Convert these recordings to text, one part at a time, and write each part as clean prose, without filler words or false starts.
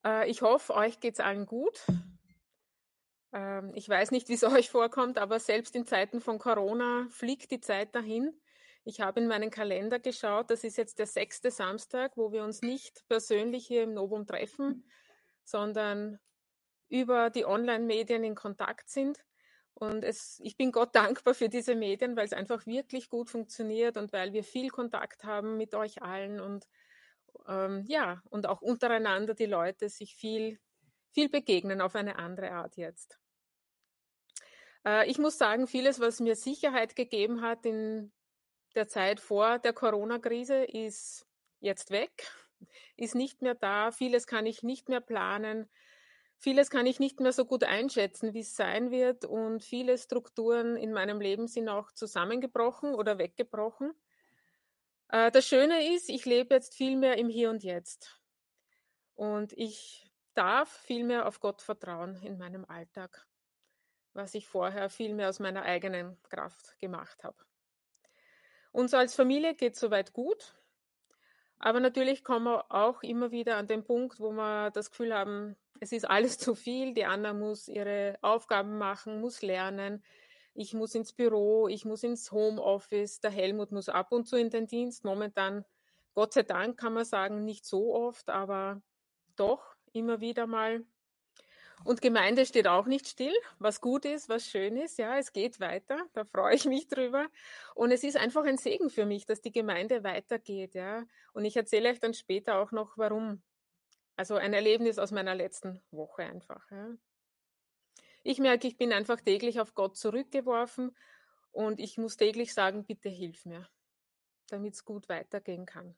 Ich hoffe, euch geht's allen gut. Ich weiß nicht, wie es euch vorkommt, aber selbst in Zeiten von Corona fliegt die Zeit dahin. Ich habe in meinen Kalender geschaut, das ist jetzt der 6. Samstag, wo wir uns nicht persönlich hier im Novum treffen, sondern über die Online-Medien in Kontakt sind. Und ich bin Gott dankbar für diese Medien, weil es einfach wirklich gut funktioniert und weil wir viel Kontakt haben mit euch allen und ja, und auch untereinander die Leute sich viel begegnen auf eine andere Art jetzt. Ich muss sagen, vieles, was mir Sicherheit gegeben hat in der Zeit vor der Corona-Krise, ist jetzt weg, ist nicht mehr da. Vieles kann ich nicht mehr planen. Vieles kann ich nicht mehr so gut einschätzen, wie es sein wird. Und viele Strukturen in meinem Leben sind auch zusammengebrochen oder weggebrochen. Das Schöne ist, ich lebe jetzt viel mehr im Hier und Jetzt. Und ich darf viel mehr auf Gott vertrauen in meinem Alltag, was ich vorher viel mehr aus meiner eigenen Kraft gemacht habe. Uns als Familie geht soweit gut, aber natürlich kommen wir auch immer wieder an den Punkt, wo wir das Gefühl haben, es ist alles zu viel, die Anna muss ihre Aufgaben machen, muss lernen, ich muss ins Büro, ich muss ins Homeoffice, der Helmut muss ab und zu in den Dienst. Momentan, Gott sei Dank, kann man sagen, nicht so oft, aber doch immer wieder mal. Und Gemeinde steht auch nicht still, was gut ist, was schön ist. Ja, es geht weiter, da freue ich mich drüber. Und es ist einfach ein Segen für mich, dass die Gemeinde weitergeht. Ja. Und ich erzähle euch dann später auch noch, warum. Also ein Erlebnis aus meiner letzten Woche einfach. Ja. Ich merke, ich bin einfach täglich auf Gott zurückgeworfen und ich muss täglich sagen, bitte hilf mir, damit es gut weitergehen kann.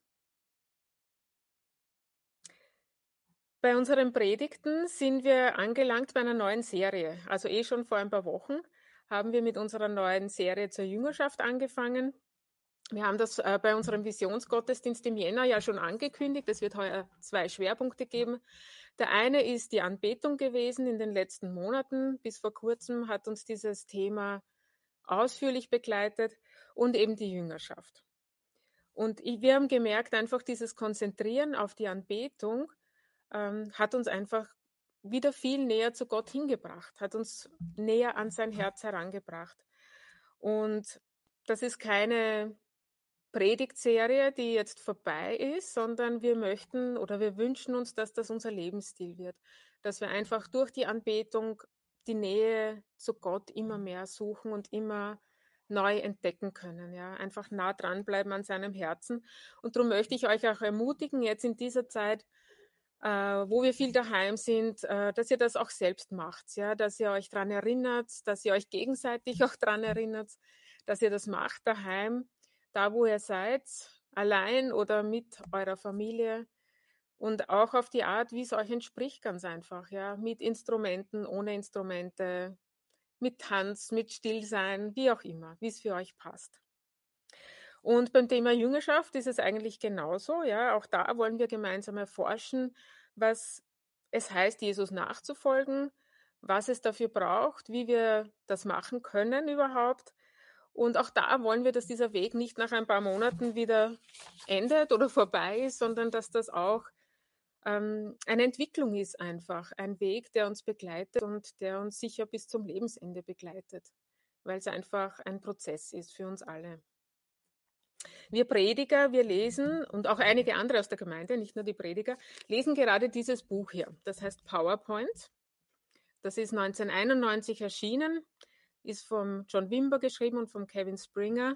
Bei unseren Predigten sind wir angelangt bei einer neuen Serie. Also schon vor ein paar Wochen haben wir mit unserer neuen Serie zur Jüngerschaft angefangen. Wir haben das bei unserem Visionsgottesdienst im Jänner ja schon angekündigt. Es wird heuer 2 Schwerpunkte geben. Der eine ist die Anbetung gewesen in den letzten Monaten. Bis vor kurzem hat uns dieses Thema ausführlich begleitet und eben die Jüngerschaft. Und wir haben gemerkt, einfach dieses Konzentrieren auf die Anbetung hat uns einfach wieder viel näher zu Gott hingebracht, hat uns näher an sein Herz herangebracht. Und das ist keine Predigtserie, die jetzt vorbei ist, sondern wir möchten oder wir wünschen uns, dass das unser Lebensstil wird, dass wir einfach durch die Anbetung die Nähe zu Gott immer mehr suchen und immer neu entdecken können, ja, einfach nah dranbleiben an seinem Herzen. Und darum möchte ich euch auch ermutigen, jetzt in dieser Zeit, wo wir viel daheim sind, dass ihr das auch selbst macht, ja, dass ihr euch daran erinnert, dass ihr euch gegenseitig auch daran erinnert, dass ihr das macht daheim, da wo ihr seid, allein oder mit eurer Familie und auch auf die Art, wie es euch entspricht, ganz einfach, ja, mit Instrumenten, ohne Instrumente, mit Tanz, mit Stillsein, wie auch immer, wie es für euch passt. Und beim Thema Jüngerschaft ist es eigentlich genauso. Ja, auch da wollen wir gemeinsam erforschen, was es heißt, Jesus nachzufolgen, was es dafür braucht, wie wir das machen können überhaupt. Und auch da wollen wir, dass dieser Weg nicht nach ein paar Monaten wieder endet oder vorbei ist, sondern dass das auch eine Entwicklung ist einfach, ein Weg, der uns begleitet und der uns sicher bis zum Lebensende begleitet, weil es einfach ein Prozess ist für uns alle. Wir Prediger, wir lesen und auch einige andere aus der Gemeinde, nicht nur die Prediger, lesen gerade dieses Buch hier. Das heißt PowerPoint. Das ist 1991 erschienen, ist vom John Wimber geschrieben und vom Kevin Springer.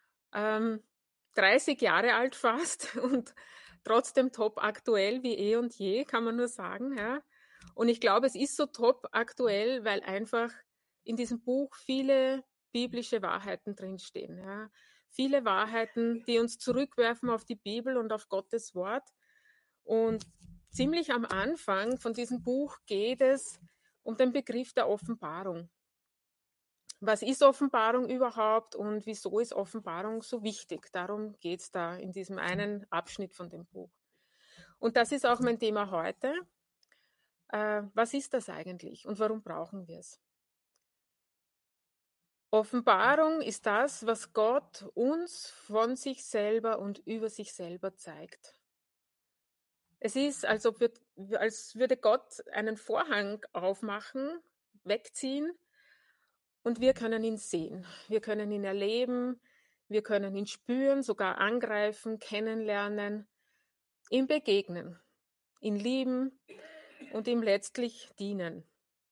30 Jahre alt fast und trotzdem top aktuell wie eh und je, kann man nur sagen. Ja. Und ich glaube, es ist so top aktuell, weil einfach in diesem Buch viele biblische Wahrheiten drinstehen. Ja. Viele Wahrheiten, die uns zurückwerfen auf die Bibel und auf Gottes Wort. Und ziemlich am Anfang von diesem Buch geht es um den Begriff der Offenbarung. Was ist Offenbarung überhaupt und wieso ist Offenbarung so wichtig? Darum geht es da in diesem einen Abschnitt von dem Buch. Und das ist auch mein Thema heute. Was ist das eigentlich und warum brauchen wir es? Offenbarung ist das, was Gott uns von sich selber und über sich selber zeigt. Es ist, als ob wir als würde Gott einen Vorhang aufmachen, wegziehen und wir können ihn sehen. Wir können ihn erleben, wir können ihn spüren, sogar angreifen, kennenlernen, ihm begegnen, ihn lieben und ihm letztlich dienen.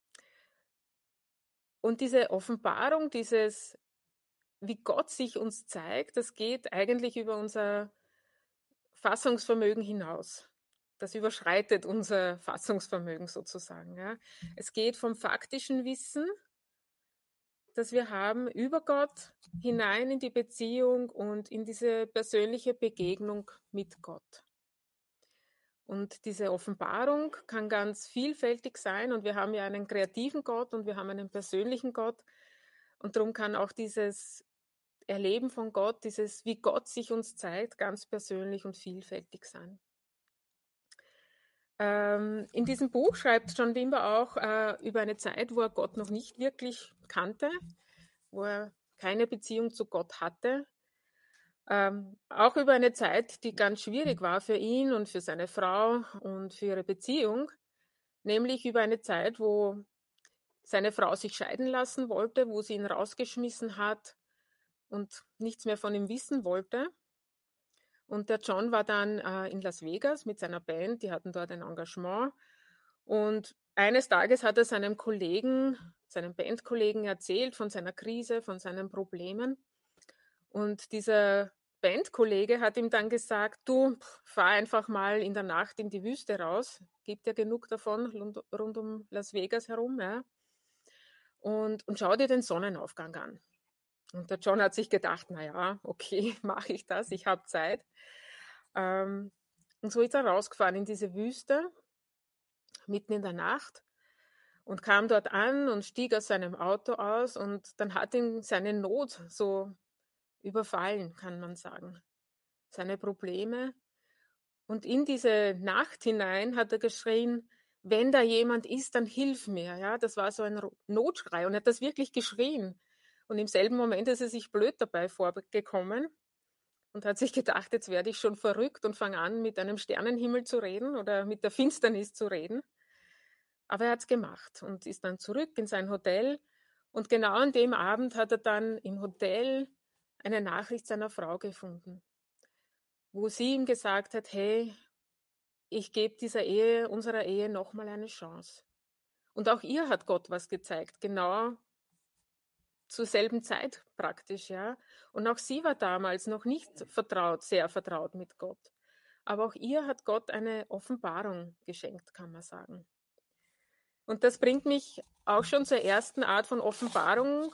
Und diese Offenbarung, wie Gott sich uns zeigt, das geht eigentlich über unser Fassungsvermögen hinaus. Das überschreitet unser Fassungsvermögen sozusagen. Ja. Es geht vom faktischen Wissen, das wir haben, über Gott hinein in die Beziehung und in diese persönliche Begegnung mit Gott. Und diese Offenbarung kann ganz vielfältig sein und wir haben ja einen kreativen Gott und wir haben einen persönlichen Gott und darum kann auch dieses Erleben von Gott, wie Gott sich uns zeigt, ganz persönlich und vielfältig sein. In diesem Buch schreibt John Wimber auch über eine Zeit, wo er Gott noch nicht wirklich kannte, wo er keine Beziehung zu Gott hatte. Auch über eine Zeit, die ganz schwierig war für ihn und für seine Frau und für ihre Beziehung, nämlich über eine Zeit, wo seine Frau sich scheiden lassen wollte, wo sie ihn rausgeschmissen hat und nichts mehr von ihm wissen wollte. Und der John war dann in Las Vegas mit seiner Band, die hatten dort ein Engagement. Und eines Tages hat er seinem Kollegen, seinem Bandkollegen erzählt von seiner Krise, von seinen Problemen. Und dieser Bandkollege hat ihm dann gesagt, du, fahr einfach mal in der Nacht in die Wüste raus. Gibt ja genug davon rund um Las Vegas herum. Ja? Und schau dir den Sonnenaufgang an. Und der John hat sich gedacht, naja, okay, mache ich das, ich habe Zeit. Und so ist er rausgefahren in diese Wüste, mitten in der Nacht und kam dort an und stieg aus seinem Auto aus und dann hat ihn seine Not so überfallen, kann man sagen, seine Probleme. Und in diese Nacht hinein hat er geschrien, wenn da jemand ist, dann hilf mir. Ja, das war so ein Notschrei und er hat das wirklich geschrien. Und im selben Moment ist er sich blöd dabei vorgekommen und hat sich gedacht, jetzt werde ich schon verrückt und fange an, mit einem Sternenhimmel zu reden oder mit der Finsternis zu reden. Aber er hat es gemacht und ist dann zurück in sein Hotel. Und genau an dem Abend hat er dann im Hotel eine Nachricht seiner Frau gefunden, wo sie ihm gesagt hat, hey, ich gebe unserer Ehe nochmal eine Chance. Und auch ihr hat Gott was gezeigt, genau zur selben Zeit praktisch, ja. Und auch sie war damals noch nicht sehr vertraut mit Gott. Aber auch ihr hat Gott eine Offenbarung geschenkt, kann man sagen. Und das bringt mich auch schon zur ersten Art von Offenbarung,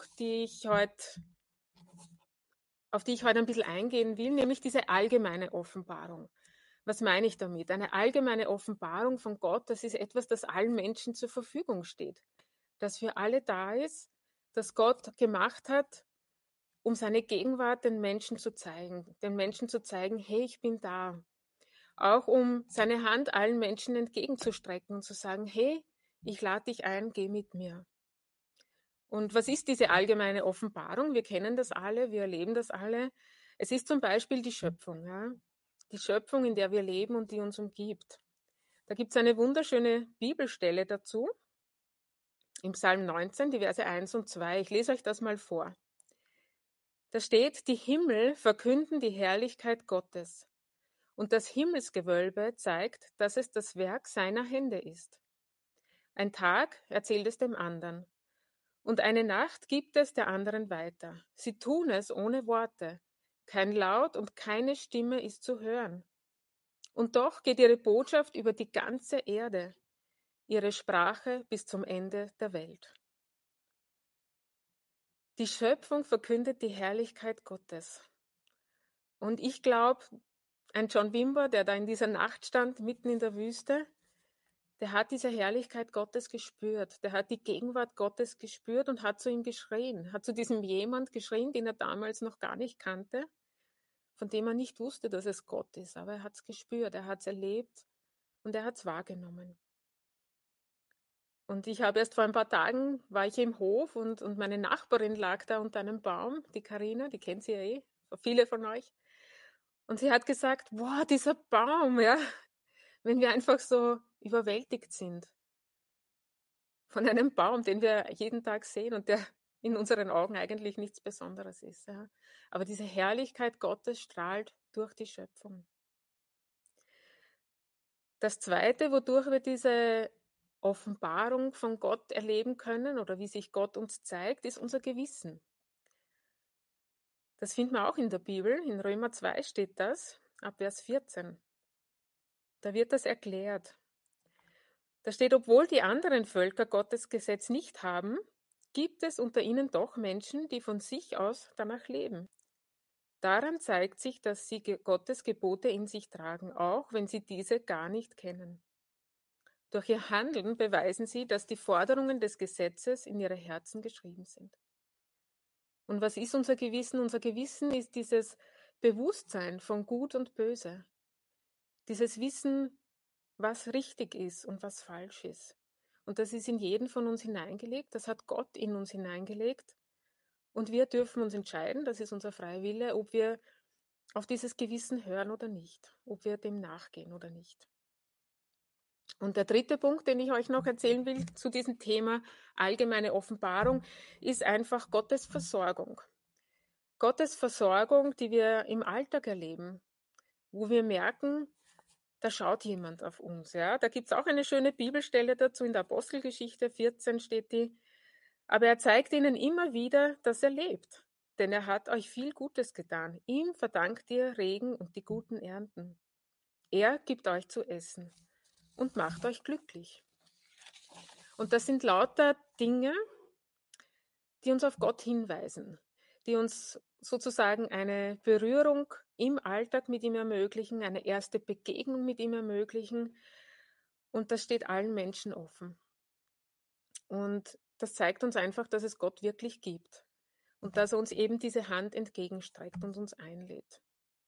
auf die ich heute ein bisschen eingehen will, nämlich diese allgemeine Offenbarung. Was meine ich damit? Eine allgemeine Offenbarung von Gott, das ist etwas, das allen Menschen zur Verfügung steht, das für alle da ist, das Gott gemacht hat, um seine Gegenwart den Menschen zu zeigen, hey, ich bin da. Auch um seine Hand allen Menschen entgegenzustrecken und zu sagen, hey, ich lade dich ein, geh mit mir. Und was ist diese allgemeine Offenbarung? Wir kennen das alle, wir erleben das alle. Es ist zum Beispiel die Schöpfung, ja? Die Schöpfung, in der wir leben und die uns umgibt. Da gibt es eine wunderschöne Bibelstelle dazu, im Psalm 19, die Verse 1 und 2. Ich lese euch das mal vor. Da steht, die Himmel verkünden die Herrlichkeit Gottes. Und das Himmelsgewölbe zeigt, dass es das Werk seiner Hände ist. Ein Tag erzählt es dem anderen. Und eine Nacht gibt es der anderen weiter. Sie tun es ohne Worte. Kein Laut und keine Stimme ist zu hören. Und doch geht ihre Botschaft über die ganze Erde, ihre Sprache bis zum Ende der Welt. Die Schöpfung verkündet die Herrlichkeit Gottes. Und ich glaube, ein John Wimber, der da in dieser Nacht stand, mitten in der Wüste, der hat diese Herrlichkeit Gottes gespürt. Der hat die Gegenwart Gottes gespürt und hat zu ihm geschrien. Hat zu diesem jemand geschrien, den er damals noch gar nicht kannte, von dem er nicht wusste, dass es Gott ist. Aber er hat es gespürt, er hat es erlebt und er hat es wahrgenommen. Und ich habe erst vor ein paar Tagen, war ich im Hof und meine Nachbarin lag da unter einem Baum, die Karina, die kennt sie ja eh, viele von euch. Und sie hat gesagt, boah, dieser Baum, ja, wenn wir einfach so überwältigt sind von einem Baum, den wir jeden Tag sehen und der in unseren Augen eigentlich nichts Besonderes ist. Ja. Aber diese Herrlichkeit Gottes strahlt durch die Schöpfung. Das Zweite, wodurch wir diese Offenbarung von Gott erleben können oder wie sich Gott uns zeigt, ist unser Gewissen. Das finden wir auch in der Bibel. In Römer 2 steht das, ab Vers 14. Da wird das erklärt. Da steht, obwohl die anderen Völker Gottes Gesetz nicht haben, gibt es unter ihnen doch Menschen, die von sich aus danach leben. Daran zeigt sich, dass sie Gottes Gebote in sich tragen, auch wenn sie diese gar nicht kennen. Durch ihr Handeln beweisen sie, dass die Forderungen des Gesetzes in ihre Herzen geschrieben sind. Und was ist unser Gewissen? Unser Gewissen ist dieses Bewusstsein von Gut und Böse. Dieses Wissen, was richtig ist und was falsch ist. Und das ist in jeden von uns hineingelegt, das hat Gott in uns hineingelegt. Und wir dürfen uns entscheiden, das ist unser freier Wille, ob wir auf dieses Gewissen hören oder nicht, ob wir dem nachgehen oder nicht. Und der dritte Punkt, den ich euch noch erzählen will zu diesem Thema allgemeine Offenbarung, ist einfach Gottes Versorgung. Gottes Versorgung, die wir im Alltag erleben, wo wir merken, da schaut jemand auf uns. Ja? Da gibt es auch eine schöne Bibelstelle dazu, in der Apostelgeschichte 14 steht die. Aber er zeigt ihnen immer wieder, dass er lebt, denn er hat euch viel Gutes getan. Ihm verdankt ihr Regen und die guten Ernten. Er gibt euch zu essen und macht euch glücklich. Und das sind lauter Dinge, die uns auf Gott hinweisen, die uns sozusagen eine Berührung im Alltag mit ihm ermöglichen, eine erste Begegnung mit ihm ermöglichen. Und das steht allen Menschen offen. Und das zeigt uns einfach, dass es Gott wirklich gibt und dass er uns eben diese Hand entgegenstreckt und uns einlädt.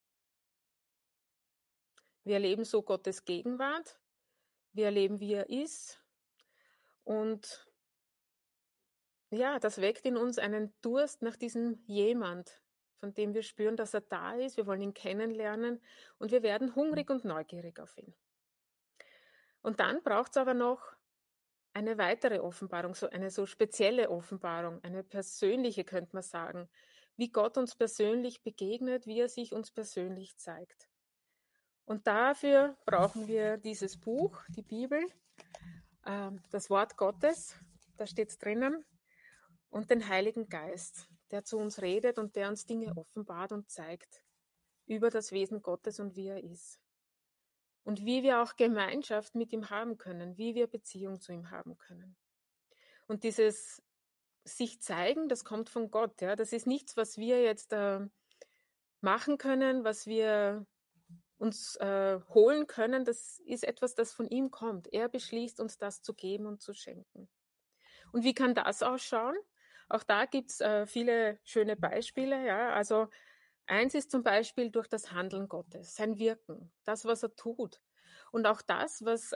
Wir erleben so Gottes Gegenwart, wir erleben, wie er ist und ja, das weckt in uns einen Durst nach diesem Jemand, von dem wir spüren, dass er da ist, wir wollen ihn kennenlernen und wir werden hungrig und neugierig auf ihn. Und dann braucht es aber noch eine weitere Offenbarung, so eine so spezielle Offenbarung, eine persönliche, könnte man sagen, wie Gott uns persönlich begegnet, wie er sich uns persönlich zeigt. Und dafür brauchen wir dieses Buch, die Bibel, das Wort Gottes, da steht es drinnen, und den Heiligen Geist, der zu uns redet und der uns Dinge offenbart und zeigt über das Wesen Gottes und wie er ist. Und wie wir auch Gemeinschaft mit ihm haben können, wie wir Beziehung zu ihm haben können. Und dieses sich zeigen, das kommt von Gott. Ja? Das ist nichts, was wir jetzt machen können, was wir uns holen können. Das ist etwas, das von ihm kommt. Er beschließt, uns das zu geben und zu schenken. Und wie kann das ausschauen? Auch da gibt es viele schöne Beispiele. Ja? Also eins ist zum Beispiel durch das Handeln Gottes, sein Wirken, das, was er tut. Und auch das, was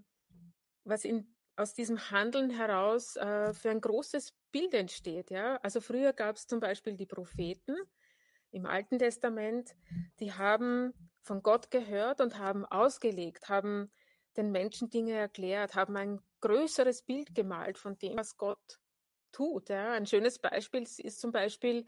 aus diesem Handeln heraus für ein großes Bild entsteht. Ja? Also früher gab es zum Beispiel die Propheten im Alten Testament, die haben von Gott gehört und haben ausgelegt, haben den Menschen Dinge erklärt, haben ein größeres Bild gemalt von dem, was Gott tut. Ja? Ein schönes Beispiel ist zum Beispiel,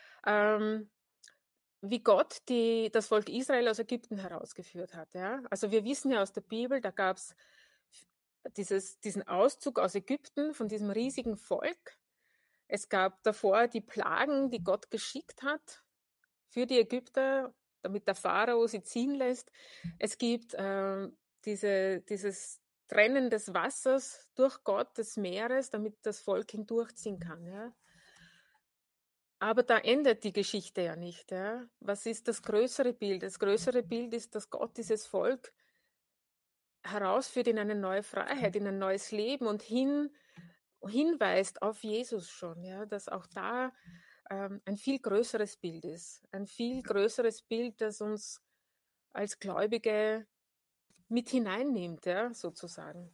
wie Gott das Volk Israel aus Ägypten herausgeführt hat. Ja? Also wir wissen ja aus der Bibel, da gab es diesen Auszug aus Ägypten von diesem riesigen Volk. Es gab davor die Plagen, die Gott geschickt hat für die Ägypter, damit der Pharao sie ziehen lässt. Es gibt dieses Trennen des Wassers durch Gott, des Meeres, damit das Volk hindurchziehen kann. Ja. Aber da endet die Geschichte ja nicht. Ja. Was ist das größere Bild? Das größere Bild ist, dass Gott dieses Volk herausführt in eine neue Freiheit, in ein neues Leben und hinweist auf Jesus schon, ja, dass auch da ein viel größeres Bild ist. Ein viel größeres Bild, das uns als Gläubige mit hineinnimmt, ja, sozusagen.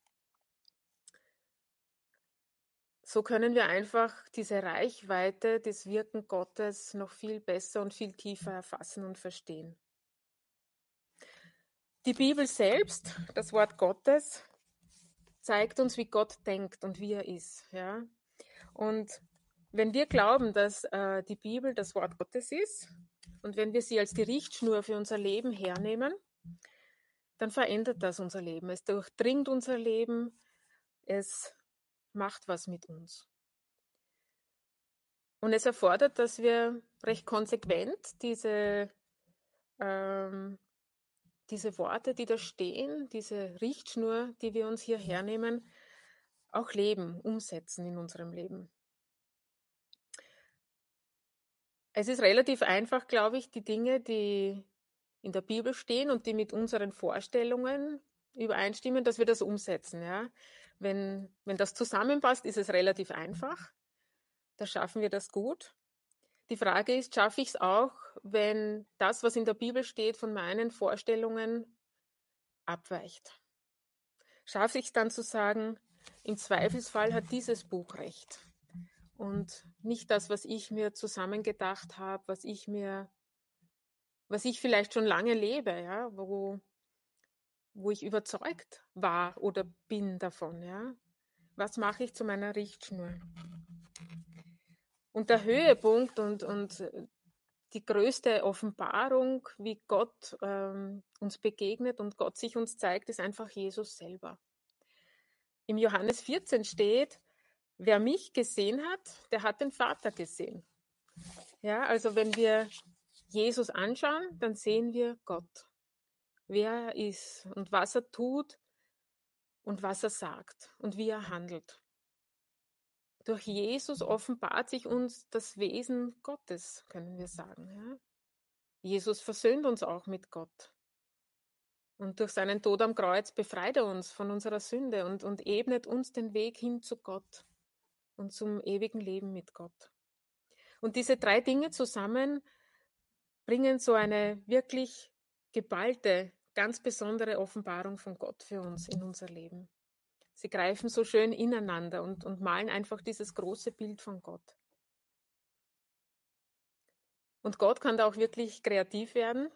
So können wir einfach diese Reichweite des Wirken Gottes noch viel besser und viel tiefer erfassen und verstehen. Die Bibel selbst, das Wort Gottes, zeigt uns, wie Gott denkt und wie er ist. Ja? Und wenn wir glauben, dass die Bibel das Wort Gottes ist und wenn wir sie als die Richtschnur für unser Leben hernehmen, dann verändert das unser Leben. Es durchdringt unser Leben, es macht was mit uns. Und es erfordert, dass wir recht konsequent diese Worte, die da stehen, diese Richtschnur, die wir uns hier hernehmen, auch leben, umsetzen in unserem Leben. Es ist relativ einfach, glaube ich, die Dinge, die in der Bibel stehen und die mit unseren Vorstellungen übereinstimmen, dass wir das umsetzen. Ja? Wenn das zusammenpasst, ist es relativ einfach. Da schaffen wir das gut. Die Frage ist, schaffe ich es auch, wenn das, was in der Bibel steht, von meinen Vorstellungen abweicht? Schaffe ich es dann zu sagen, im Zweifelsfall hat dieses Buch recht und nicht das, was ich mir zusammengedacht habe, was ich vielleicht schon lange lebe, ja, wo ich überzeugt war oder bin davon, ja. Was mache ich zu meiner Richtschnur? Und der Höhepunkt und die größte Offenbarung, wie Gott uns begegnet und Gott sich uns zeigt, ist einfach Jesus selber. Im Johannes 14 steht, wer mich gesehen hat, der hat den Vater gesehen. Ja, also wenn wir Jesus anschauen, dann sehen wir Gott, wer er ist und was er tut und was er sagt und wie er handelt. Durch Jesus offenbart sich uns das Wesen Gottes, können wir sagen. Ja? Jesus versöhnt uns auch mit Gott. Und durch seinen Tod am Kreuz befreit er uns von unserer Sünde und ebnet uns den Weg hin zu Gott und zum ewigen Leben mit Gott. Und diese drei Dinge zusammen bringen so eine wirklich geballte, ganz besondere Offenbarung von Gott für uns in unser Leben. Sie greifen so schön ineinander und malen einfach dieses große Bild von Gott. Und Gott kann da auch wirklich kreativ werden.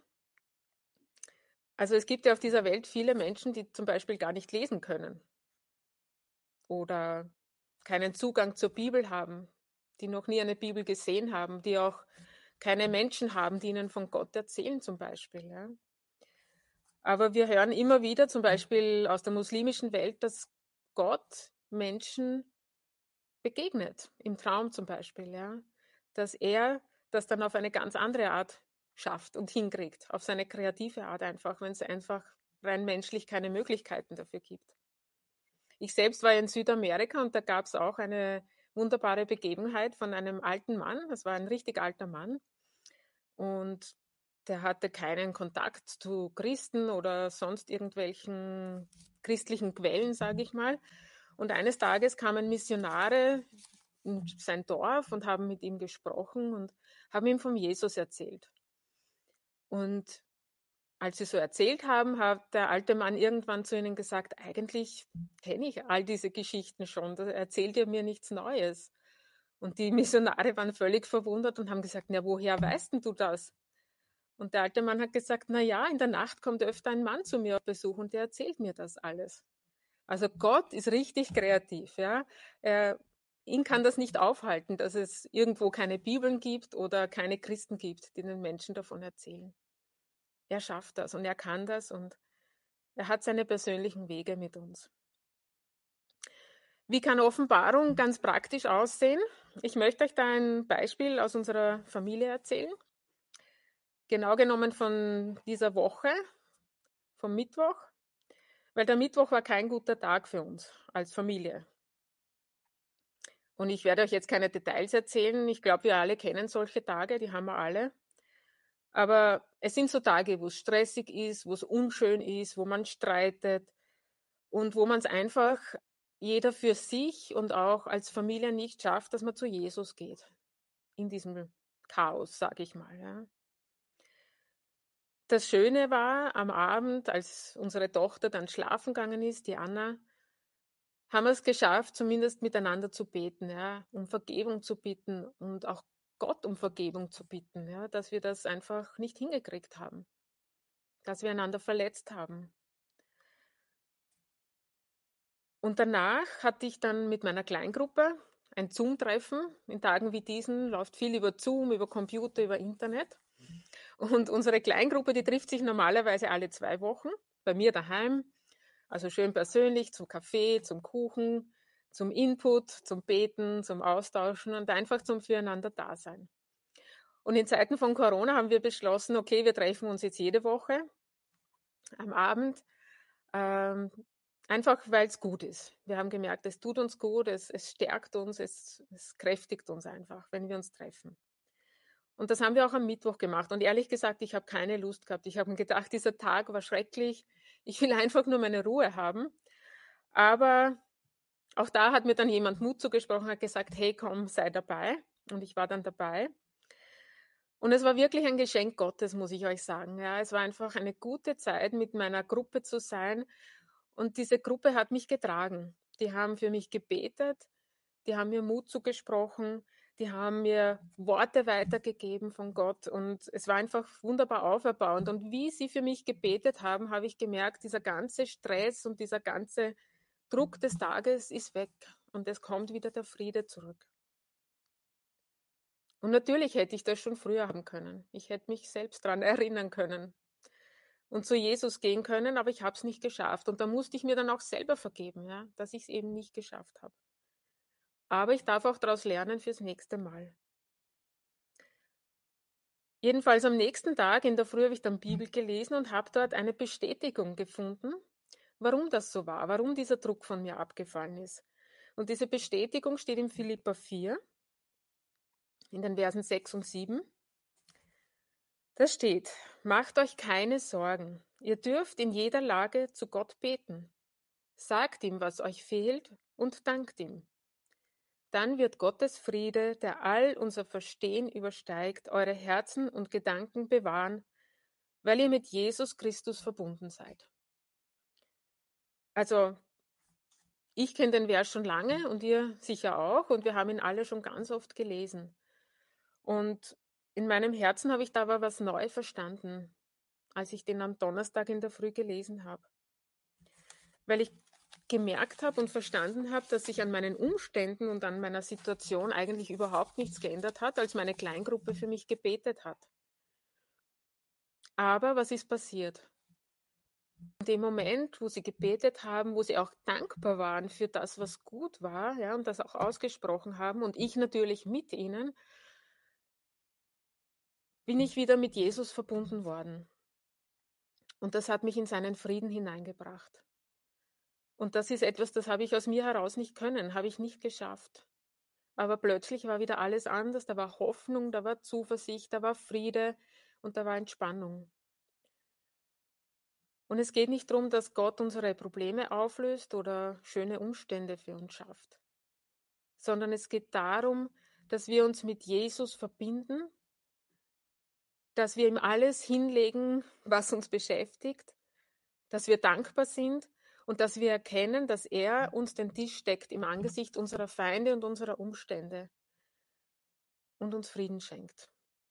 Also es gibt ja auf dieser Welt viele Menschen, die zum Beispiel gar nicht lesen können oder keinen Zugang zur Bibel haben, die noch nie eine Bibel gesehen haben, die auch keine Menschen haben, die ihnen von Gott erzählen zum Beispiel. Ja. Aber wir hören immer wieder, zum Beispiel aus der muslimischen Welt, dass Gott Menschen begegnet, im Traum zum Beispiel. Ja. Dass er das dann auf eine ganz andere Art schafft und hinkriegt, auf seine kreative Art einfach, wenn es einfach rein menschlich keine Möglichkeiten dafür gibt. Ich selbst war in Südamerika und da gab es auch eine wunderbare Begebenheit von einem alten Mann. Das war ein richtig alter Mann und der hatte keinen Kontakt zu Christen oder sonst irgendwelchen christlichen Quellen, sage ich mal. Und eines Tages kamen Missionare in sein Dorf und haben mit ihm gesprochen und haben ihm von Jesus erzählt. Und als sie so erzählt haben, hat der alte Mann irgendwann zu ihnen gesagt, eigentlich kenne ich all diese Geschichten schon, da erzählt ihr mir nichts Neues. Und die Missionare waren völlig verwundert und haben gesagt, na, woher weißt denn du das? Und der alte Mann hat gesagt, na ja, in der Nacht kommt öfter ein Mann zu mir auf Besuch und der erzählt mir das alles. Also Gott ist richtig kreativ, ja. Ihn kann das nicht aufhalten, dass es irgendwo keine Bibeln gibt oder keine Christen gibt, die den Menschen davon erzählen. Er schafft das und er kann das und er hat seine persönlichen Wege mit uns. Wie kann Offenbarung ganz praktisch aussehen? Ich möchte euch da ein Beispiel aus unserer Familie erzählen. Genau genommen von dieser Woche, vom Mittwoch, weil der Mittwoch war kein guter Tag für uns als Familie. Und ich werde euch jetzt keine Details erzählen. Ich glaube, wir alle kennen solche Tage, die haben wir alle. Aber es sind so Tage, wo es stressig ist, wo es unschön ist, wo man streitet und wo man es einfach jeder für sich und auch als Familie nicht schafft, dass man zu Jesus geht. In diesem Chaos, sage ich mal. Ja. Das Schöne war, am Abend, als unsere Tochter dann schlafen gegangen ist, die Anna, haben wir es geschafft, zumindest miteinander zu beten, ja, um Vergebung zu bitten und auch Gott um Vergebung zu bitten, ja, dass wir das einfach nicht hingekriegt haben. dass wir einander verletzt haben. Und danach hatte ich dann mit meiner Kleingruppe ein Zoom-Treffen. In Tagen wie diesen läuft viel über Zoom, über Computer, über Internet. Und unsere Kleingruppe, die trifft sich normalerweise alle 2 Wochen bei mir daheim. Also schön persönlich zum Kaffee, zum Kuchen, zum Input, zum Beten, zum Austauschen und einfach zum Füreinander-Dasein. Und in Zeiten von Corona haben wir beschlossen, okay, wir treffen uns jetzt jede Woche am Abend, ähm, einfach weil es gut ist. Wir haben gemerkt, es tut uns gut, es stärkt uns, es kräftigt uns einfach, wenn wir uns treffen. Und das haben wir auch am Mittwoch gemacht. Und ehrlich gesagt, ich habe keine Lust gehabt. Ich habe mir gedacht, dieser Tag war schrecklich. Ich will einfach nur meine Ruhe haben. Aber auch da hat mir dann jemand Mut zugesprochen, hat gesagt, hey, komm, sei dabei. Und ich war dann dabei. Und es war wirklich ein Geschenk Gottes, muss ich euch sagen. Ja, es war einfach eine gute Zeit, mit meiner Gruppe zu sein. Und diese Gruppe hat mich getragen. Die haben für mich gebetet, die haben mir Mut zugesprochen, die haben mir Worte weitergegeben von Gott. Und es war einfach wunderbar auferbauend. Und wie sie für mich gebetet haben, habe ich gemerkt, dieser ganze Stress und dieser ganze Druck des Tages ist weg. Und es kommt wieder der Friede zurück. Und natürlich hätte ich das schon früher haben können. Ich hätte mich selbst daran erinnern können und zu Jesus gehen können, aber ich habe es nicht geschafft. Und da musste ich mir dann auch selber vergeben, ja, dass ich es eben nicht geschafft habe. Aber ich darf auch daraus lernen fürs nächste Mal. Jedenfalls am nächsten Tag in der Früh habe ich dann Bibel gelesen und habe dort eine Bestätigung gefunden, warum das so war, warum dieser Druck von mir abgefallen ist. Und diese Bestätigung steht in Philipper 4, in den Versen 6 und 7. Da steht, macht euch keine Sorgen. Ihr dürft in jeder Lage zu Gott beten. Sagt ihm, was euch fehlt und dankt ihm. Dann wird Gottes Friede, der all unser Verstehen übersteigt, eure Herzen und Gedanken bewahren, weil ihr mit Jesus Christus verbunden seid. Also, ich kenne den Vers schon lange und ihr sicher auch und wir haben ihn alle schon ganz oft gelesen. Und in meinem Herzen habe ich da aber was neu verstanden, als ich den am Donnerstag in der Früh gelesen habe. Weil ich gemerkt habe und verstanden habe, dass sich an meinen Umständen und an meiner Situation eigentlich überhaupt nichts geändert hat, als meine Kleingruppe für mich gebetet hat. Aber was ist passiert? In dem Moment, wo sie gebetet haben, wo sie auch dankbar waren für das, was gut war, ja, und das auch ausgesprochen haben, und ich natürlich mit ihnen, bin ich wieder mit Jesus verbunden worden. Und das hat mich in seinen Frieden hineingebracht. Und das ist etwas, das habe ich aus mir heraus nicht können, habe ich nicht geschafft. Aber plötzlich war wieder alles anders, da war Hoffnung, da war Zuversicht, da war Friede und da war Entspannung. Und es geht nicht darum, dass Gott unsere Probleme auflöst oder schöne Umstände für uns schafft, sondern es geht darum, dass wir uns mit Jesus verbinden, dass wir ihm alles hinlegen, was uns beschäftigt, dass wir dankbar sind und dass wir erkennen, dass er uns den Tisch deckt im Angesicht unserer Feinde und unserer Umstände und uns Frieden schenkt.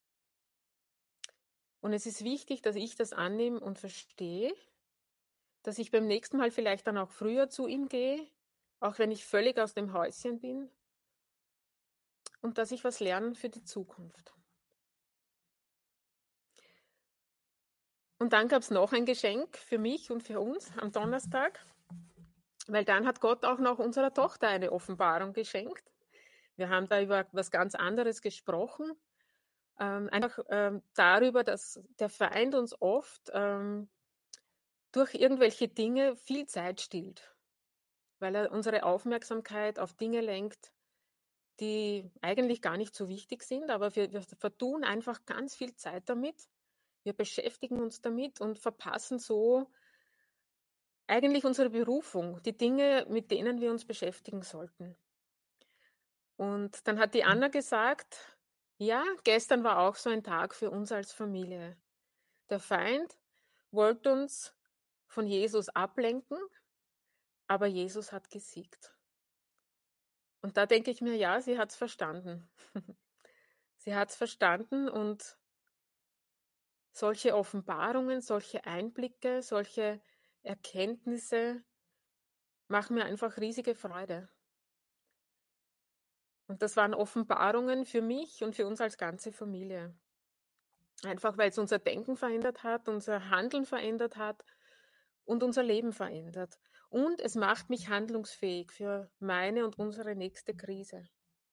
Und es ist wichtig, dass ich das annehme und verstehe, dass ich beim nächsten Mal vielleicht dann auch früher zu ihm gehe, auch wenn ich völlig aus dem Häuschen bin, und dass ich was lerne für die Zukunft. Und dann gab es noch ein Geschenk für mich und für uns am Donnerstag, weil dann hat Gott auch noch unserer Tochter eine Offenbarung geschenkt. Wir haben da über was ganz anderes gesprochen, einfach darüber, dass der Feind uns oft durch irgendwelche Dinge viel Zeit stiehlt, weil er unsere Aufmerksamkeit auf Dinge lenkt, die eigentlich gar nicht so wichtig sind, aber wir vertun einfach ganz viel Zeit damit. Wir beschäftigen uns damit und verpassen so eigentlich unsere Berufung, die Dinge, mit denen wir uns beschäftigen sollten. Und dann hat die Anna gesagt, ja, gestern war auch so ein Tag für uns als Familie. Der Feind wollte uns von Jesus ablenken, aber Jesus hat gesiegt. Und da denke ich mir, ja, sie hat es verstanden. Sie hat es verstanden und solche Offenbarungen, solche Einblicke, solche Erkenntnisse machen mir einfach riesige Freude. Und das waren Offenbarungen für mich und für uns als ganze Familie. Einfach weil es unser Denken verändert hat, unser Handeln verändert hat und unser Leben verändert. Und es macht mich handlungsfähig für meine und unsere nächste Krise.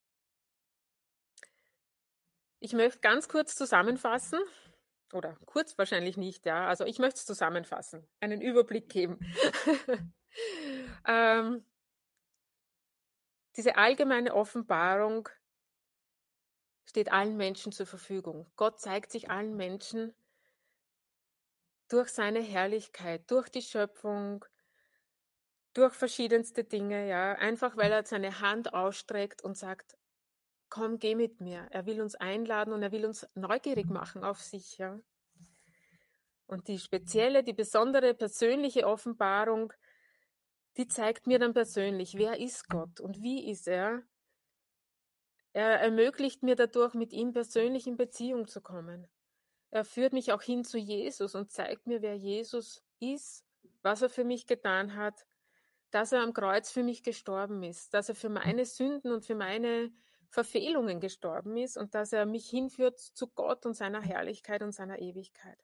Ich möchte ganz kurz zusammenfassen, oder kurz wahrscheinlich nicht, ja. Also ich möchte es zusammenfassen, einen Überblick geben. ähm, diese allgemeine Offenbarung steht allen Menschen zur Verfügung. Gott zeigt sich allen Menschen durch seine Herrlichkeit, durch die Schöpfung, durch verschiedenste Dinge, ja. Einfach weil er seine Hand ausstreckt und sagt, komm, geh mit mir. Er will uns einladen und er will uns neugierig machen auf sich, ja. Und die spezielle, die besondere persönliche Offenbarung, die zeigt mir dann persönlich, wer ist Gott und wie ist er. Er ermöglicht mir dadurch, mit ihm persönlich in Beziehung zu kommen. Er führt mich auch hin zu Jesus und zeigt mir, wer Jesus ist, was er für mich getan hat, dass er am Kreuz für mich gestorben ist, dass er für meine Sünden und für meine Verfehlungen gestorben ist und dass er mich hinführt zu Gott und seiner Herrlichkeit und seiner Ewigkeit.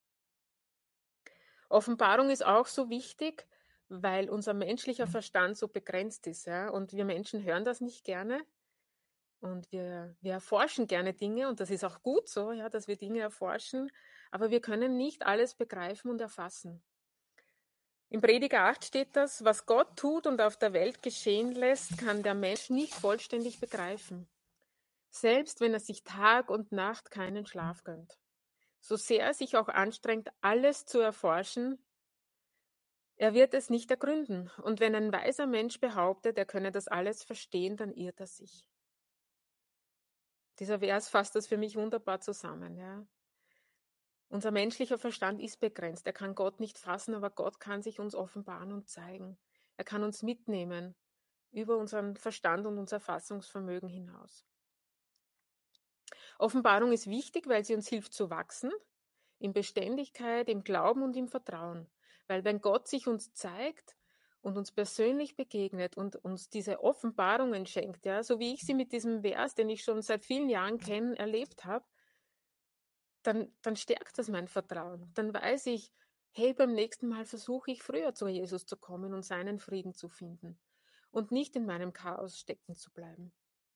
Offenbarung ist auch so wichtig, weil unser menschlicher Verstand so begrenzt ist, ja, und wir Menschen hören das nicht gerne und wir erforschen gerne Dinge und das ist auch gut so, ja, dass wir Dinge erforschen, aber wir können nicht alles begreifen und erfassen. Im Prediger 8 steht das, was Gott tut und auf der Welt geschehen lässt, kann der Mensch nicht vollständig begreifen, selbst wenn er sich Tag und Nacht keinen Schlaf gönnt. So sehr er sich auch anstrengt, alles zu erforschen, er wird es nicht ergründen. Und wenn ein weiser Mensch behauptet, er könne das alles verstehen, dann irrt er sich. Dieser Vers fasst das für mich wunderbar zusammen. Ja. Unser menschlicher Verstand ist begrenzt. Er kann Gott nicht fassen, aber Gott kann sich uns offenbaren und zeigen. Er kann uns mitnehmen über unseren Verstand und unser Fassungsvermögen hinaus. Offenbarung ist wichtig, weil sie uns hilft zu wachsen, in Beständigkeit, im Glauben und im Vertrauen. Weil wenn Gott sich uns zeigt und uns persönlich begegnet und uns diese Offenbarungen schenkt, ja, so wie ich sie mit diesem Vers, den ich schon seit vielen Jahren kenne, erlebt habe, dann stärkt das mein Vertrauen. Dann weiß ich, hey, beim nächsten Mal versuche ich früher zu Jesus zu kommen und seinen Frieden zu finden und nicht in meinem Chaos stecken zu bleiben.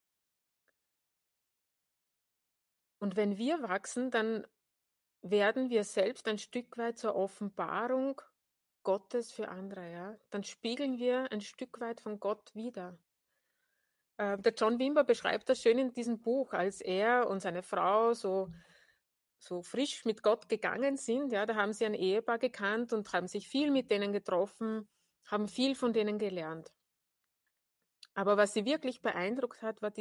Und wenn wir wachsen, dann werden wir selbst ein Stück weit zur Offenbarung Gottes für andere. Ja? Dann spiegeln wir ein Stück weit von Gott wider. Der John Wimber beschreibt das schön in diesem Buch, als er und seine Frau so frisch mit Gott gegangen sind. Ja, da haben sie ein Ehepaar gekannt und haben sich viel mit denen getroffen, haben viel von denen gelernt. Aber was sie wirklich beeindruckt hat, war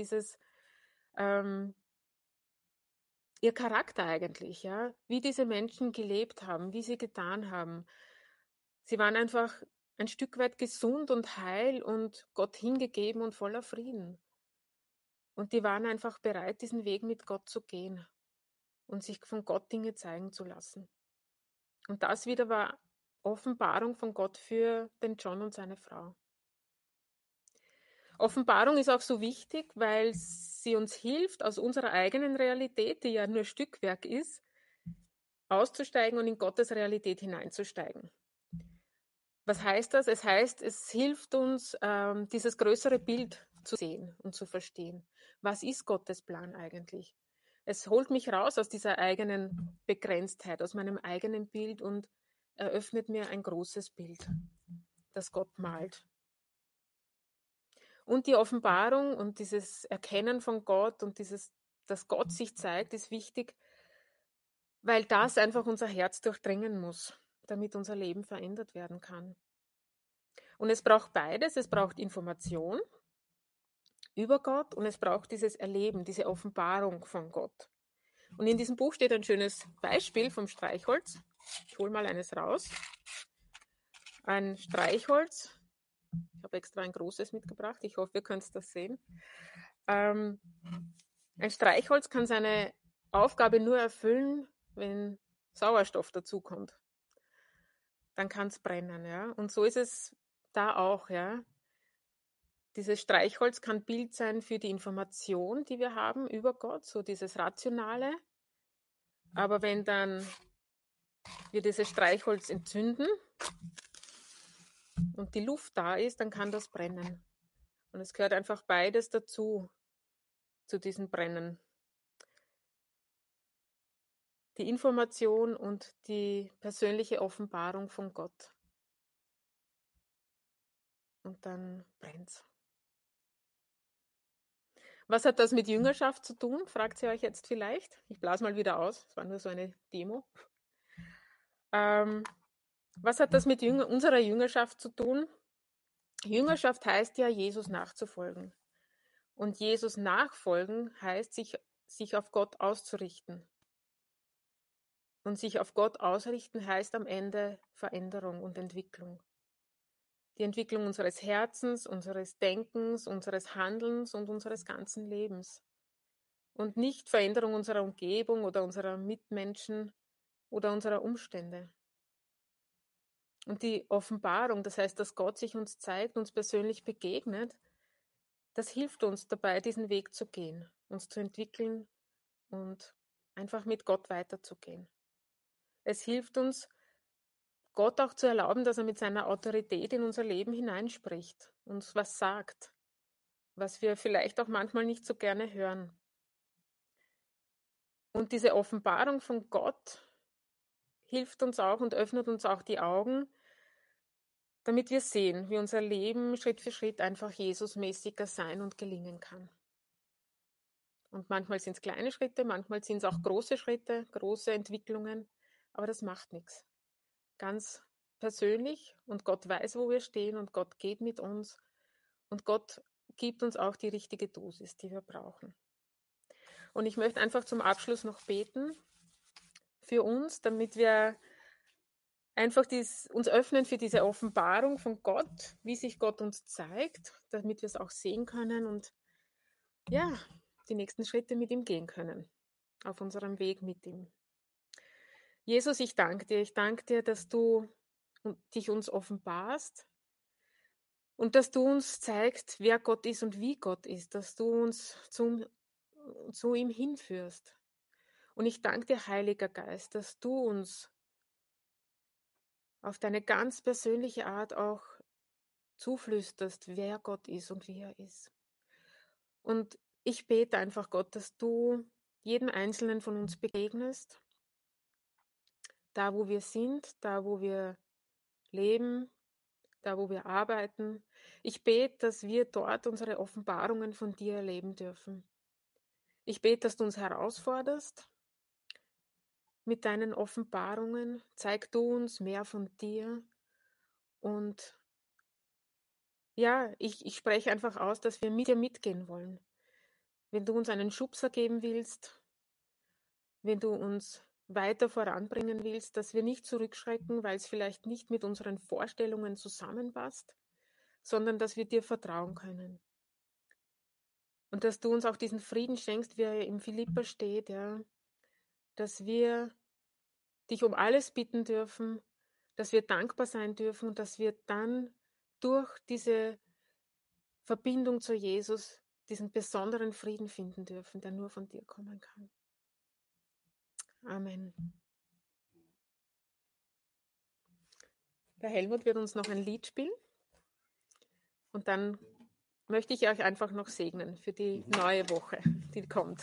ihr Charakter eigentlich, ja, wie diese Menschen gelebt haben, wie sie getan haben. Sie waren einfach ein Stück weit gesund und heil und Gott hingegeben und voller Frieden. Und die waren einfach bereit, diesen Weg mit Gott zu gehen und sich von Gott Dinge zeigen zu lassen. Und das wieder war Offenbarung von Gott für den John und seine Frau. Offenbarung ist auch so wichtig, weil sie uns hilft, aus unserer eigenen Realität, die ja nur Stückwerk ist, auszusteigen und in Gottes Realität hineinzusteigen. Was heißt das? Es heißt, es hilft uns, dieses größere Bild zu sehen und zu verstehen. Was ist Gottes Plan eigentlich? Es holt mich raus aus dieser eigenen Begrenztheit, aus meinem eigenen Bild und eröffnet mir ein großes Bild, das Gott malt. Und die Offenbarung und dieses Erkennen von Gott und dass Gott sich zeigt, ist wichtig, weil das einfach unser Herz durchdringen muss, damit unser Leben verändert werden kann. Und es braucht beides. Es braucht Information über Gott und es braucht dieses Erleben, diese Offenbarung von Gott. Und in diesem Buch steht ein schönes Beispiel vom Streichholz. Ich hole mal eines raus. Ein Streichholz. Ich habe extra ein großes mitgebracht. Ich hoffe, ihr könnt das sehen. Ein Streichholz kann seine Aufgabe nur erfüllen, wenn Sauerstoff dazukommt, dann kann es brennen. Ja? Und so ist es da auch. Ja? Dieses Streichholz kann Bild sein für die Information, die wir haben über Gott, so dieses Rationale. Aber wenn dann wir dieses Streichholz entzünden und die Luft da ist, dann kann das brennen. Und es gehört einfach beides dazu, zu diesem Brennen. Die Information und die persönliche Offenbarung von Gott. Und dann brennt's. Was hat das mit Jüngerschaft zu tun, fragt ihr euch jetzt vielleicht. Ich blase mal wieder aus, es war nur so eine Demo. Was hat das mit unserer Jüngerschaft zu tun? Jüngerschaft heißt ja, Jesus nachzufolgen. Und Jesus nachfolgen heißt, sich auf Gott auszurichten. Und sich auf Gott ausrichten heißt am Ende Veränderung und Entwicklung. Die Entwicklung unseres Herzens, unseres Denkens, unseres Handelns und unseres ganzen Lebens. Und nicht Veränderung unserer Umgebung oder unserer Mitmenschen oder unserer Umstände. Und die Offenbarung, das heißt, dass Gott sich uns zeigt, uns persönlich begegnet, das hilft uns dabei, diesen Weg zu gehen, uns zu entwickeln und einfach mit Gott weiterzugehen. Es hilft uns, Gott auch zu erlauben, dass er mit seiner Autorität in unser Leben hineinspricht, uns was sagt, was wir vielleicht auch manchmal nicht so gerne hören. Und diese Offenbarung von Gott hilft uns auch und öffnet uns auch die Augen, damit wir sehen, wie unser Leben Schritt für Schritt einfach Jesusmäßiger sein und gelingen kann. Und manchmal sind es kleine Schritte, manchmal sind es auch große Schritte, große Entwicklungen, aber das macht nichts. Ganz persönlich und Gott weiß, wo wir stehen und Gott geht mit uns und Gott gibt uns auch die richtige Dosis, die wir brauchen. Und ich möchte einfach zum Abschluss noch beten für uns, damit wir einfach uns öffnen für diese Offenbarung von Gott, wie sich Gott uns zeigt, damit wir es auch sehen können und ja, die nächsten Schritte mit ihm gehen können, auf unserem Weg mit ihm. Jesus, ich danke dir. Ich danke dir, dass du dich uns offenbarst und dass du uns zeigst, wer Gott ist und wie Gott ist, dass du uns zu ihm hinführst. Und ich danke dir, Heiliger Geist, dass du uns auf deine ganz persönliche Art auch zuflüsterst, wer Gott ist und wie er ist. Und ich bete einfach, Gott, dass du jedem Einzelnen von uns begegnest, da wo wir sind, da wo wir leben, da wo wir arbeiten. Ich bete, dass wir dort unsere Offenbarungen von dir erleben dürfen. Ich bete, dass du uns herausforderst mit deinen Offenbarungen. Zeig du uns mehr von dir. Und ja, ich spreche einfach aus, dass wir mit dir mitgehen wollen. Wenn du uns einen Schubser geben willst, wenn du uns weiter voranbringen willst, dass wir nicht zurückschrecken, weil es vielleicht nicht mit unseren Vorstellungen zusammenpasst, sondern dass wir dir vertrauen können. Und dass du uns auch diesen Frieden schenkst, wie er im Philipper steht, ja, dass wir dich um alles bitten dürfen, dass wir dankbar sein dürfen und dass wir dann durch diese Verbindung zu Jesus diesen besonderen Frieden finden dürfen, der nur von dir kommen kann. Amen. Der Helmut wird uns noch ein Lied spielen und dann möchte ich euch einfach noch segnen für die neue Woche, die kommt.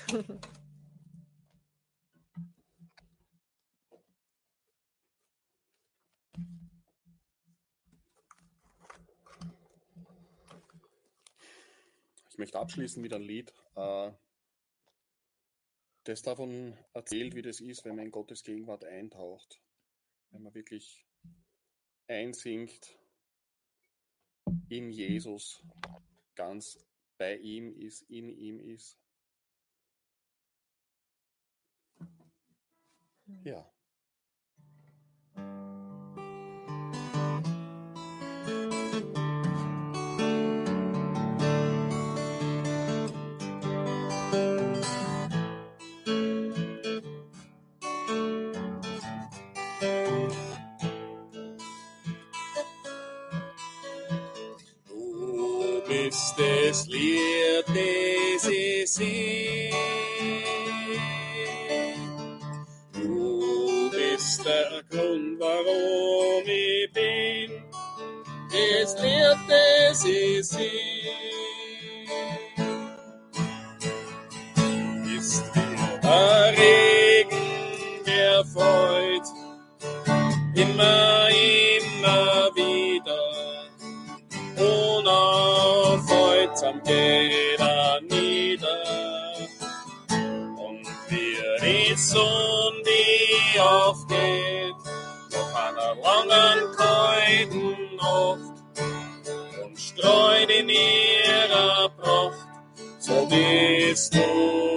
Ich möchte abschließen mit einem Lied, das davon erzählt, wie das ist, wenn man in Gottes Gegenwart eintaucht. Wenn man wirklich einsinkt in Jesus, ganz bei ihm ist, in ihm ist. Ja. bist das Lied, das ich sing. Du bist der Grund, warum ich bin. Das Lied, das ich sing. Ist wie der Regen, der fällt. Immer wieder. Unaufhaltsam geht nieder. Und wie die Sonne, die aufgeht, nach einer langen, kalten Nacht, und streut in ihrer Pracht, so bist du.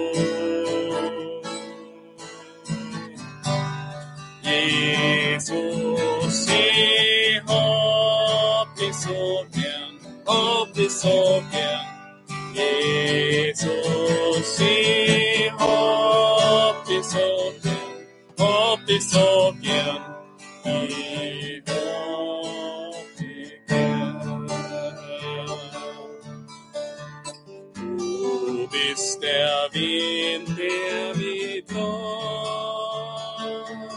Jesus, ich hab dich so gern, Jesus, ich hab dich so gern, ich hab dich gern. Du bist der Wind, der mich trägt.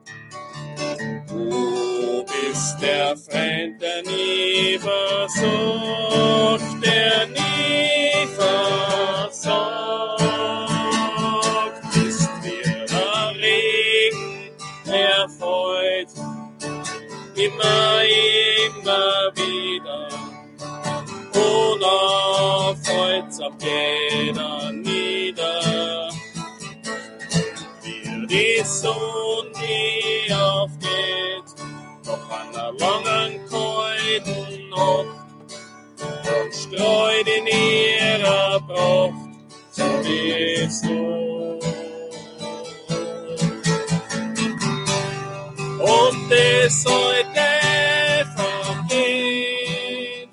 Du bist der Freund, der nie versucht, der nie versagt. Bist wie der Regen, der fällt, immer wieder. Unaufhaltsam geht nieder. Wie die Sonne, die aufgeht, nach einer langen, kalten Nacht, und streut in ihrer Pracht, so bist du. Und es heute vergeht,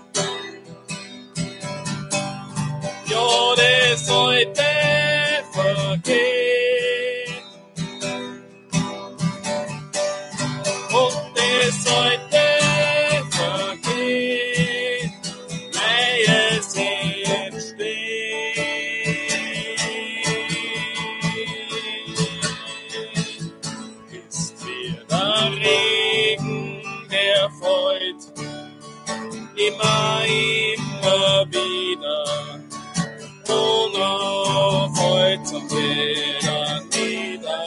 ja, das heute vergeht, und es heute vergeht, Neues entsteht. Ist wie der Regen, der fällt, immer wieder. Unaufhaltsam geht nieder.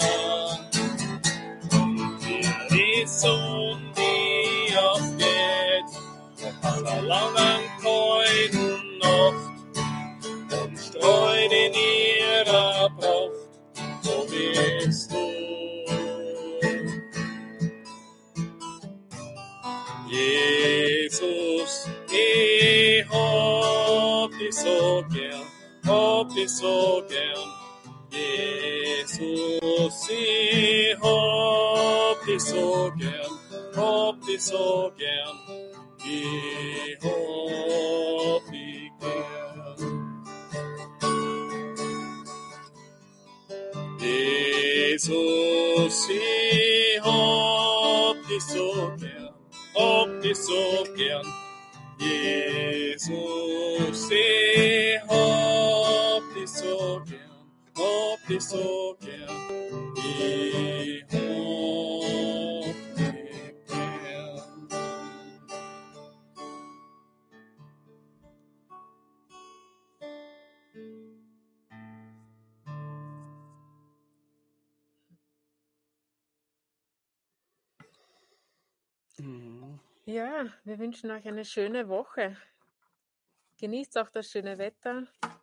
Wie die Sonne, die aufgeht, nach einer langen, kalten Nacht, und streut in ihrer Pracht, so bist du. Jesus, ich hab dich so gern, Jesus, ich hab dich so gern, ich hab dich gern. Jesus, ich hab dich so gern, Jesus, ich hab dich so gern, ich hab dich gern. Ja, wir wünschen euch eine schöne Woche. Genießt auch das schöne Wetter.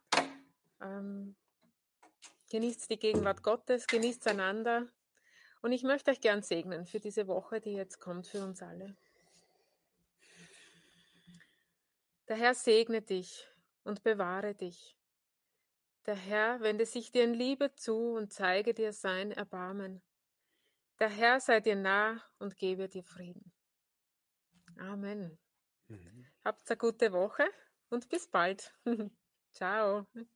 Genießt die Gegenwart Gottes, genießt einander. Und ich möchte euch gern segnen für diese Woche, die jetzt kommt, für uns alle. Der Herr segne dich und bewahre dich. Der Herr wende sich dir in Liebe zu und zeige dir sein Erbarmen. Der Herr sei dir nah und gebe dir Frieden. Amen. Habt eine gute Woche und bis bald. Ciao.